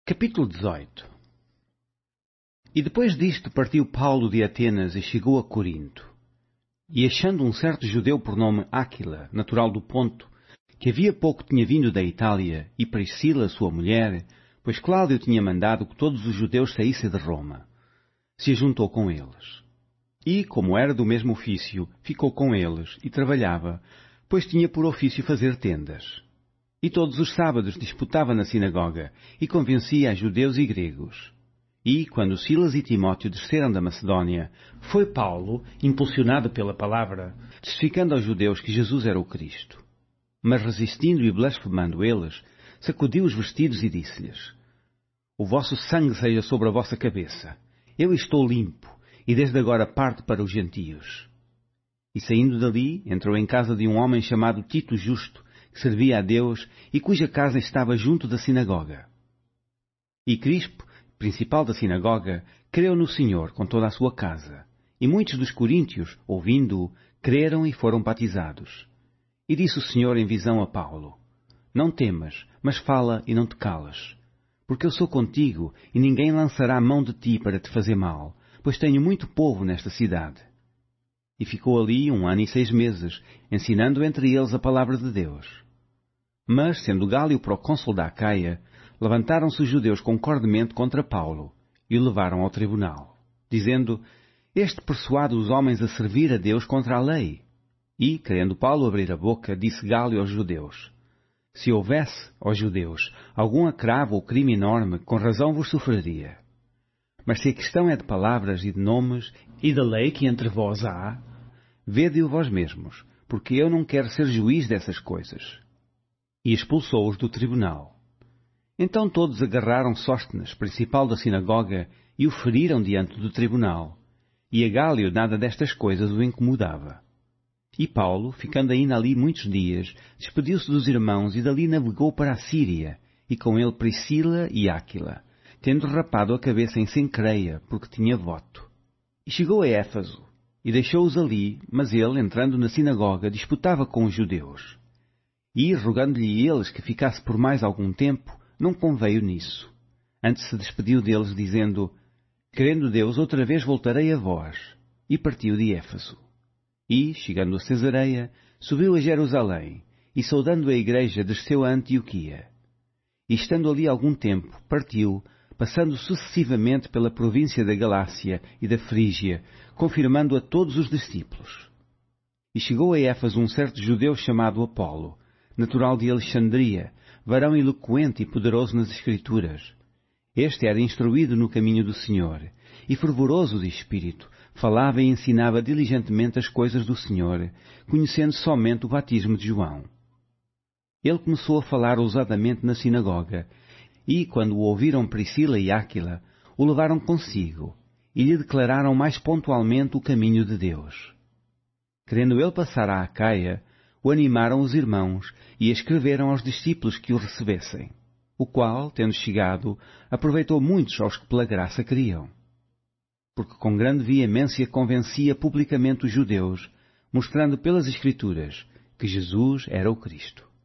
Capítulo 18. E depois disto partiu Paulo de Atenas e chegou a Corinto. E achando um certo judeu por nome Áquila, natural do Ponto, que havia pouco tinha vindo da Itália, e Priscila, sua mulher, pois Cláudio tinha mandado que todos os judeus saíssem de Roma, se ajuntou com eles. E, como era do mesmo ofício, ficou com eles e trabalhava, pois tinha por ofício fazer tendas. E todos os sábados disputava na sinagoga e convencia a judeus e gregos. E, quando Silas e Timóteo desceram da Macedónia, foi Paulo, impulsionado pela palavra, testificando aos judeus que Jesus era o Cristo. Mas resistindo e blasfemando eles, sacudiu os vestidos e disse-lhes: O vosso sangue seja sobre a vossa cabeça. Eu estou limpo, e desde agora parto para os gentios. E saindo dali, entrou em casa de um homem chamado Tito Justo, que servia a Deus e cuja casa estava junto da sinagoga. E Crispo, principal da sinagoga, creu no Senhor com toda a sua casa. E muitos dos coríntios, ouvindo-o, creram e foram batizados. E disse o Senhor em visão a Paulo: Não temas, mas fala e não te calas. Porque eu sou contigo, e ninguém lançará a mão de ti para te fazer mal, pois tenho muito povo nesta cidade. E ficou ali 1 ano e 6 meses, ensinando entre eles a palavra de Deus. Mas, sendo Gálio procônsul da Acaia, levantaram-se os judeus concordemente contra Paulo e o levaram ao tribunal, dizendo: Este persuade os homens a servir a Deus contra a lei. E, querendo Paulo abrir a boca, disse Gálio aos judeus: Se houvesse, ó judeus, algum agravo ou crime enorme, com razão vos sofreria. Mas se a questão é de palavras e de nomes e da lei que entre vós há, vede-o vós mesmos, porque eu não quero ser juiz dessas coisas. E expulsou-os do tribunal. Então todos agarraram Sóstenes, principal da sinagoga, e o feriram diante do tribunal. E a Gálio nada destas coisas o incomodava. E Paulo, ficando ainda ali muitos dias, despediu-se dos irmãos e dali navegou para a Síria, e com ele Priscila e Áquila, tendo rapado a cabeça em Cencreia, porque tinha voto. E chegou a Éfaso, e deixou-os ali, mas ele, entrando na sinagoga, disputava com os judeus. E, rogando-lhe eles que ficasse por mais algum tempo, não conveio nisso. Antes se despediu deles, dizendo: Querendo Deus, outra vez voltarei a vós. E partiu de Éfaso. E, chegando a Cesareia, subiu a Jerusalém, e saudando a igreja, desceu a Antioquia. E estando ali algum tempo, partiu, passando sucessivamente pela província da Galácia e da Frígia, confirmando a todos os discípulos. E chegou a Éfaso um certo judeu chamado Apolo, natural de Alexandria, varão eloquente e poderoso nas Escrituras. Este era instruído no caminho do Senhor, e fervoroso de espírito, falava e ensinava diligentemente as coisas do Senhor, conhecendo somente o batismo de João. Ele começou a falar ousadamente na sinagoga, e, quando o ouviram Priscila e Áquila, o levaram consigo, e lhe declararam mais pontualmente o caminho de Deus. Querendo ele passar à Acaia, o animaram os irmãos e escreveram aos discípulos que o recebessem, o qual, tendo chegado, aproveitou muitos aos que pela graça criam. Porque com grande veemência convencia publicamente os judeus, mostrando pelas Escrituras que Jesus era o Cristo.